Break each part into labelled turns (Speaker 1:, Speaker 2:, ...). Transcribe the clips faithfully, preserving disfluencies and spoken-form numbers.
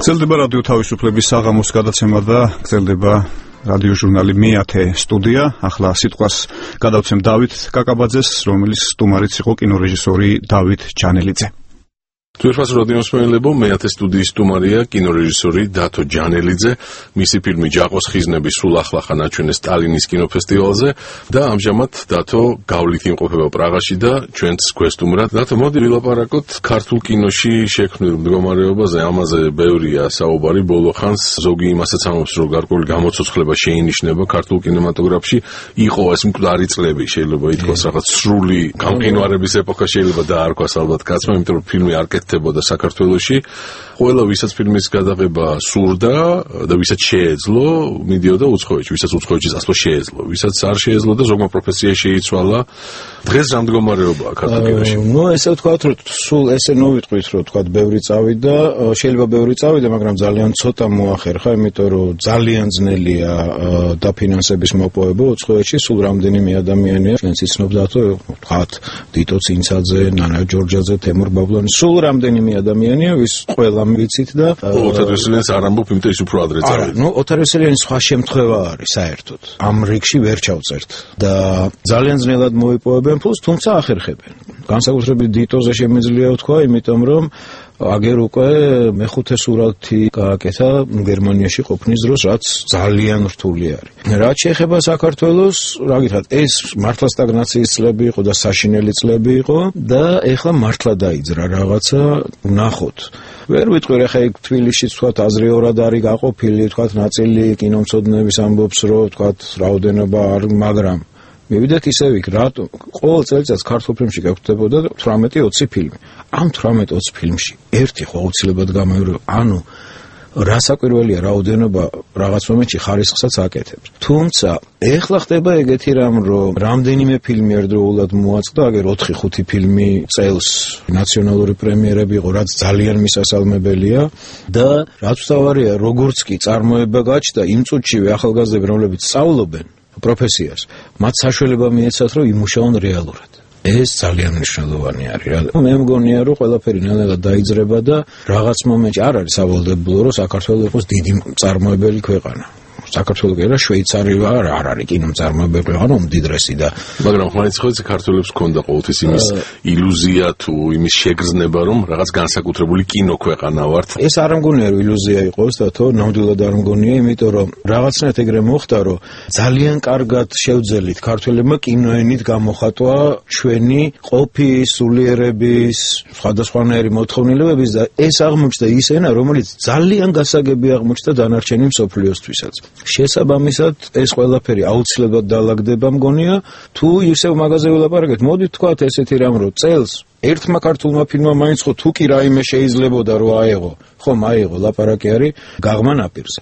Speaker 1: გრძელდება რადიო თავისუფლების საღამოს გადაცემა და გრძელდება რადიო ჟურნალი მეათე სტუდია. ახლა სიტყვას გადავცემ დავით კაკაბაძეს, რომელიც სტუმარიც იყო კინორეჟისორი დავით ჯანელიძე.
Speaker 2: Თვირფას რადიოს მსმენელებო, მეათე სტუდიის სტუმარია კინორეჟისორი დათო ჯანელიძე. მისი ფილმი ჯაყოს ხიზნები სულ ახლახა ნაჩვენეს სტალინის კინოფესტივალზე და ამჟამად დათო გავლით იმყოფება პრაღაში და ჩვენც გვესტუმრად. დათო, მოდი ვილაპარაკოთ ქართულ კინოში შექმნილ მდგომარეობაზე. ამაზე ბევრია საუბარი ბოლო ხანს. ზოგი იმასაც ამბობს, რომ გარკვეული გამოცოცხლება შეინიშნება ქართულ კინემატოგრაფში. იყო ეს მკვდარი წლები, შეიძლება ითქვას, რაღაც სრული გამყინვარების ეპოქა შეიძლება დაარქვას ალბათ კაცმა, იმიტომ რომ ფილმი არ კეთდებოდა საქართველოში. ყველა ვისაც ფილმის გადაღება სურდა და ვისაც შეეძლო, მიდიოდა უცხოეთში, ვისაც უცხოეთში წასვლა შეეძლო, ვისაც არ შეეძლო და ზოგმა პროფესია შეიცვალა. დღეს რა მდგომარეობაა ქართულ კინოში?
Speaker 3: ნუ ესე ვთქვათ, რომ სულ ესე ნოვიტყვით, რომ ვთქვათ, ბევრი წავიდა, შეიძლება ბევრი წავიდა, მაგრამ ძალიან ცოტა მოახერხა, იმიტომ რომ ძალიან ძნელია დაფინანსების მოპოვება უცხოეთში, სულ რამდენიმე ადამიანია, ჩვენც იცნობ დათო, ვთქვათ, დიტო ცინცაძე, ნანა ჯორჯაძე, თემურ ბაბლანი, სულ რამდენიმე ადამიანია, ვის ყველა ვიცით და
Speaker 2: ოთარ ვესელიანს არ ამბობ, იმიტომ ის უფრო ადრე წავიდა.
Speaker 3: ნუ ოთარ ვესელიანი სხვა შემთხვევა არის საერთოდ. ამ რიგში ვერ ჩავწერთ და ძალიან ძნელად მოიპოვებენ ფულს, თუმცა ახერხებენ. განსაკუთრებით დიტოზე შემიძლია ვთქვა, იმიტომ რომ აგერ უკვე მეხუთე სურათი გააკეთა გერმანიაში ყოფნის დროს, რაც ძალიან რთული არის. რაც შეეხება საქართველოს, რა გითხრათ, ეს მართლა სტაგნაციის წლები იყო და საშინელი წლები იყო და ეხლა მართლა დაიძრა რაღაცა, ნახოთ. ვერ ვიტყვი, ახლა იქ თბილისში თქვათ აზრი ორად არის გაყოფილი, თქვათ ნაწილი კინომცოდნეების ამბობს, რომ თქვათ რაოდენობა არ, მაგრამ მივიდეთ ისევ იქ, რატომ ყოველ წელიწადს ქართულ ფილმში გაგვხდებოდა თვრამეტი ოცი ფილმი. ამ თვრამეტ ოცი ფილმში ერთი ხო აუცილებლად გამეორება, ანუ რასაკვირველია რაოდენობა რაღაც მომენტში ხარისხსაც აკეთებს. თუმცა ეხლა ხდება ეგეთი რამ, რომ რამდენიმე ფილმი ერთდროულად მოაწყდა, აგერ ოთხი ხუთი ფილმი წელს ნაციონალური პრემიერები იყო, რაც ძალიან მისასალმებელია და რაც თავარია, როგორც კი წარმოება გაჩნდა, იმ წუთშივე ახალგაზრდები, რომლებიც სწავლობენ პროფესიას, მათ საშუალება მიეცათ, რომ იმუშაონ რეალურად. ეს ძალიან მნიშვნელოვანი არის. მე მგონია, რომ ყველაფერი ნელ-ნელა დაიძრება და რაღაც მომენტში არ არის სავალდებულო, რომ საქართველოს იყოს დიდი მწარმოებელი ქვეყანა. საქართველოს კი არა, შვეიცარია არ არის კინომწარმოებელი ქვეყანა, უმდიდრესი და
Speaker 2: მაგრამ ხმარიც ხო იცი ქართველებს ჰქონდა ყოველთვის იმის ილუზია თუ იმის შეგრძნება, რომ რაღაც განსაკუთრებული კინოქვეყანა ვართ.
Speaker 3: ეს არ მგონია, რომ ილუზია იყოს და თო ნამდვილად არ მგონია, იმიტომ რომ რაღაცნაირად ეგრე მოხდა, რომ ძალიან კარგად შევძელით ქართველებმა კინოენით გამოხატვა ჩვენი ყოფის, სულიერების, სხვადასხვანაირი მოთხოვნილებების და ეს აღმოჩნდა ის ენა, რომელიც ძალიან გასაგები აღმოჩნდა დანარჩენი მსოფლიოსთვისაც. შესაბამისად, ეს ყველაფერი აუცილებლად დაალაგდება მგონია, თუ ისევ მაღაზე ვილაპარაკეთ, მოდით თქვათ ესეთი რამ, რომ წელს ერთმა ქართულმა ფილმმა მაინც ხო თუ კი რაიმე შეიძლებოდა რომ აეღო, ხომ აეღო, ლაპარაკი არის გაღმა ნაპირზე.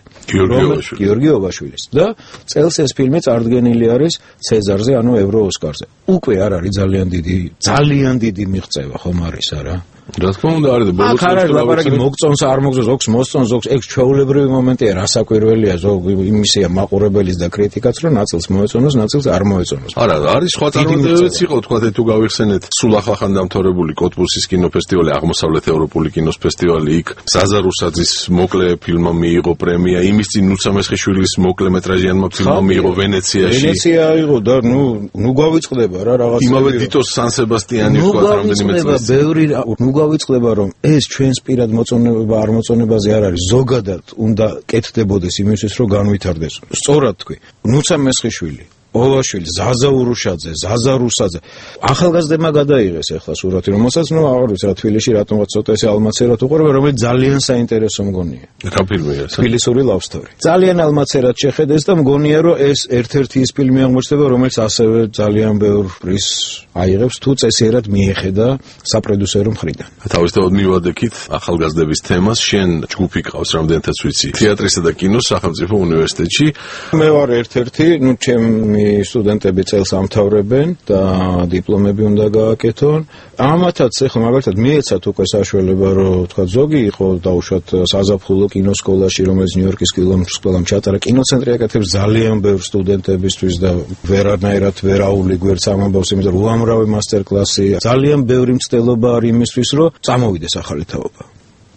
Speaker 3: გიორგი ოვაშვილის და წელს ეს ფილმი წარდგენილი არის ცეზარზე, ანუ ევრო ოსკარზე. უკვე არ არის ძალიან დიდი, ძალიან დიდი მიღწევა, ხომ არის არა?
Speaker 2: რა თქმა უნდა არის და ბოლოს
Speaker 3: აქ არის ლაპარაკი მოგწონს, არ მოგწონს, ზოგს მოსწონს, ზოგს ეგ ჩვეულებრივი მომენტია, რასაკვირველია, ზოგ იმისია მაყურებელის და კრიტიკაც, რომ ნაწილს მოეწონოს, ნაწილს არ მოეწონოს.
Speaker 2: არა, არის სხვა წარმატებებიც იყო, თქვათ, თუ გავიხსენეთ, სულ ახლახან დამთავრებული კოტბურსის კინოფესტივალი, აღმოსავლეთ ევროპული კინოფესტივალი, იქ ზაზა რუსაძის მოკლე ფილმმა მიიღო პრემია, იმის წინ ნუცა მესხიშვილის მოკლე მეტრაჟიანმა ფილმმა მიიღო ვენეციაში.
Speaker 3: ვენეცია იყო და ნუ ნუ გავიწყდება რა რაღაც.
Speaker 2: იმავე დიტოს სან სებასტიანი თქვათ რამდენიმე წელს.
Speaker 3: ბევრი ნუ გავიწყდება, რომ ეს ჩვენს პირად მოწონება არ მოწონებაზე არ არის, ზოგადად უნდა კეთდებოდეს იმისთვის, რომ განვითარდეს. სწორად თქვი, ნუცა მესხიშვილი, ოვაშვილი, ზაზა ურუშაძე, ზაზა რუსაძე. ახალგაზრდებმა გადაიღეს ახლა სურათი, რომელსაც ნუ აღარ ვიცი რა თბილისში რატომღაც ცოტა ესე ალმაცერად უყურებ, რომელიც ძალიან საინტერესო მგონია.
Speaker 2: რა ფილმია ეს?
Speaker 3: თბილისური love story. ძალიან ალმაცერად შეხედეს და მგონია, რომ ეს ერთ-ერთი ის ფილმი აღმოჩნდება, რომელიც ასევე ძალიან ბევრ პრიზს აიღებს, თუ წესიერად მიეხედა საპროდიუსერო მხრიდან.
Speaker 2: თავისთავად მივადექით ახალგაზრდების თემას, შენ ჯგუფი ყავს რამდენადაც ვიცი, თეატრისა და კინოს სახელმწიფო უნივერსიტეტში.
Speaker 3: მე ვარ ერთ-ერთი, ნუ ჩემი სტუდენტები წელს ამთავრებენ და დიპლომები უნდა გააკეთონ. ამათაც ეხლა მაგალითად მიეცათ უკვე საშუალება, რომ თქვა ზოგი იყო დაუშვათ საზაფხულო კინოსკოლაში, რომელიც ნიუ-იორკის კინოსკოლამ ჩატარა. კინოცენტრი აკეთებს ძალიან ბევრ სტუდენტებისთვის და ვერანაირად ვერ აული გვერდს ამ ამბავს, იმიტომ რომ უამრავი მასტერკლასი, ძალიან ბევრი მცდელობა არის იმისთვის, რომ წამოვიდეს ახალი თაობა.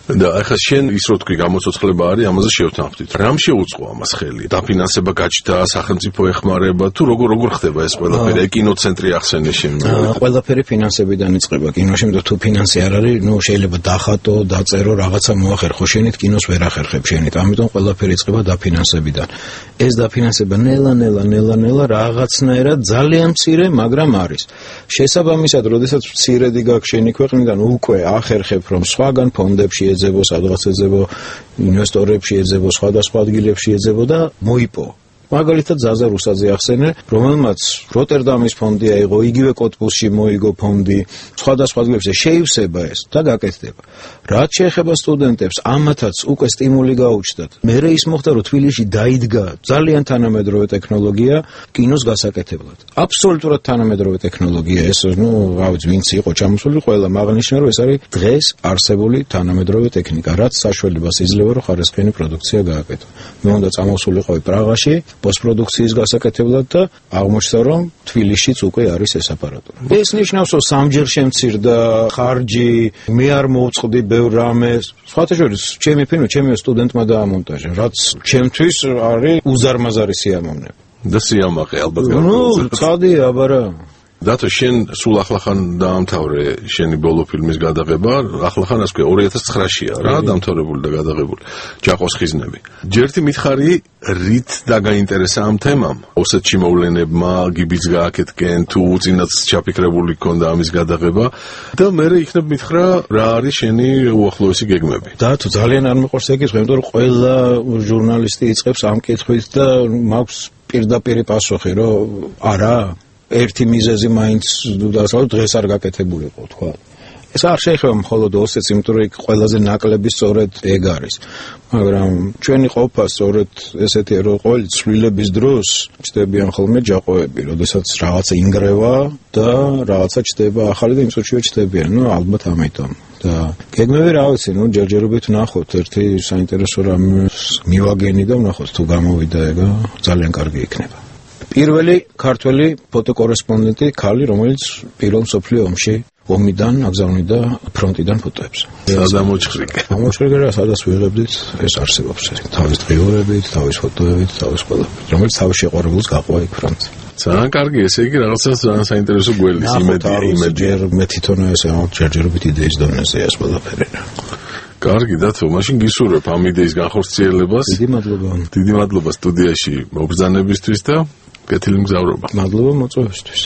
Speaker 2: და ახლა შენ ის რო თქვი გამოცოცხლება არის, ამაზე შევთანხმდით. რამ შეუწყო ამას ხელი? დაფინანსება გაჩნდა, სახელმწიფო ეხმარება, თუ როგორ როგორ ხდება ეს ყველაფერი? აი კინოცენტრი ახსენე შენ.
Speaker 3: ყველაფერი ფინანსებიდან იწყება კინოში, იმიტომ თუ ფინანსი არ არის, ნუ შეიძლება დახატო, დაწერო, რაღაცა მოახერხო, შენით კინოს ვერ ახერხებ შენით. ამიტომ ყველაფერი იწყება დაფინანსებიდან. ეს დაფინანსება ნელა-ნელა, ნელა-ნელა რაღაცნაირად ძალიან მცირე, მაგრამ არის. შესაბამისად, როდესაც მცირედი გაქვს შენი ქვეყნიდან, უკვე ახერხებ, რომ სხვაგან ფონდებში ეძებო, სადღაც ეძებო, ინვესტორებში ეძებო, სხვადასხვა ადგილებში ეძებო და მოიპო. მაგალითად ზაზა რუსაძე ახსენე, რომელმაც როტერდამის ფონდი აიღო, იგივე კოტბუსში მოიგო ფონდი, სხვადასხვა ადგილებში შეივსება ეს და გაკეთდება. რაც შეეხება სტუდენტებს, ამათაც უკვე სტიმული გაუჩნდათ. მერე ის მოხდა, რომ თბილისში დაიდგა ძალიან თანამედროვე ტექნოლოგია კინოს გასაკეთებლად. აბსოლუტურად თანამედროვე ტექნოლოგია ეს, ნუ, რა ვიცი, ვინც იყო ჩამოსული, ყველა აღნიშნა, რომ ეს არის დღეს არსებული თანამედროვე ტექნიკა, რაც საშუალებას იძლევა, რომ ხარისხიანი პროდუქცია გააკეთო. მე უნდა წამოსულიყავი პრაღაში პოსტპროდუქციის გასაკეთებლად და აღმოჩნდა, რომ თბილისშიც უკვე არის ეს აპარატურა. ეს ნიშნავს, რომ სამჯერ შემცირდა ხარჯი, მე არ მოვწყდი ბევრ რამეს. სხვათა შორის, ჩემი ფილმი, ჩემი სტუდენტმა დაამონტაჟა, რაც ჩემთვის არის უზარმაზარი სიამოვნება.
Speaker 2: და სიამაყე ალბათ
Speaker 3: გაგრძელდა. ნუ, ცხადია, აბარა.
Speaker 2: დათო, შენ სულ ახლახან დაამთავრე შენი ბოლო ფილმის გადაღება, ახლახან ასე ორი ათას ცხრაშია რა დამთავრებული და გადაღებული. ჯაყოს ხიზნები. ჯერთი მითხარი, რით დაგაინტერესა ამ თემამ? ოსეთში მოვლენებმა, გიბიც გააკეთკენ, თუ წინაც ჩაფიქრებული გქონდა ამის გადაღება და მერე იქნებ მითხრა, რა არის შენი უახლოესი გეგმები?
Speaker 3: დათო, ძალიან არ მიყვარს ეგ კითხვა, იმიტომ რომ ყველა ჟურნალისტი იწყებს ამ კითხვით და მაქვს პირდაპირ პასუხი, რომ არა ერთი მიზეზი მაინც დასავლეთ დღეს არ გაკეთებულიყო, თქვა. ეს არ შეეხება მხოლოდ ოსეთს, იმიტომ რომ ყველაზე ნაკლები სწორედ ეგ არის. მაგრამ ჩვენი ყოფა სწორედ ესეთია, რომ ყოველი ცვლილების დროს ჩდებიან ხოლმე ჯაყოები, როდესაც რაღაცა ინგრევა და რაღაცა ჩდება ახალი და იმ წუთშივე ჩდებიან. ნუ ალბათ ამიტომ. და გეგმები რა ვიცი, ნუ ჯერჯერობით ვნახოთ, ერთი საინტერესო რამე მივაგენი და ვნახოთ თუ გამოვიდა ეგა, ძალიან კარგი იქნება. პირველი ქართველი ფოტოკორესპონდენტი ქალი, რომელიც პირველ მსოფლიო ომში ომიდან აგზავნიდა ფრონტიდან ფოტოებს.
Speaker 2: სადამოჭხრიკე.
Speaker 3: ამოჭხრიკე რა, სადაც ვიღებდით, ეს არსებობს. თავის დღიურებით, თავის ფოტოებით, თავის ყველაფერით, რომელიც თავის შეყვარებულს გაყვა იქ ფრონტზე.
Speaker 2: ძალიან კარგი, ესე იგი რაღაცა ძალიან საინტერესო გველის იმედი, იმედი.
Speaker 3: ჯერ მე თვითონ ეს ჯერჯერობით იდეის დონეზე ეს ყველაფერი.
Speaker 2: კარგი, დათო, მაშინ გისურვებ ამ იდეის განხორციელებას.
Speaker 3: დიდი მადლობა.
Speaker 2: დიდი მადლობა სტუდიაში მობრძანებისთვის და კეთილი მგზავრობა.
Speaker 3: მადლობა მოწვევისთვის.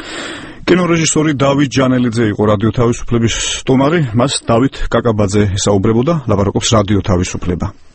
Speaker 1: კინორეჟისორი დავით ჯანელიძე იყო რადიო თავისუფლების სტუმარი, მას დავით კაკაბაძე ესაუბრებოდა, ლაპარაკობს რადიო თავისუფლება.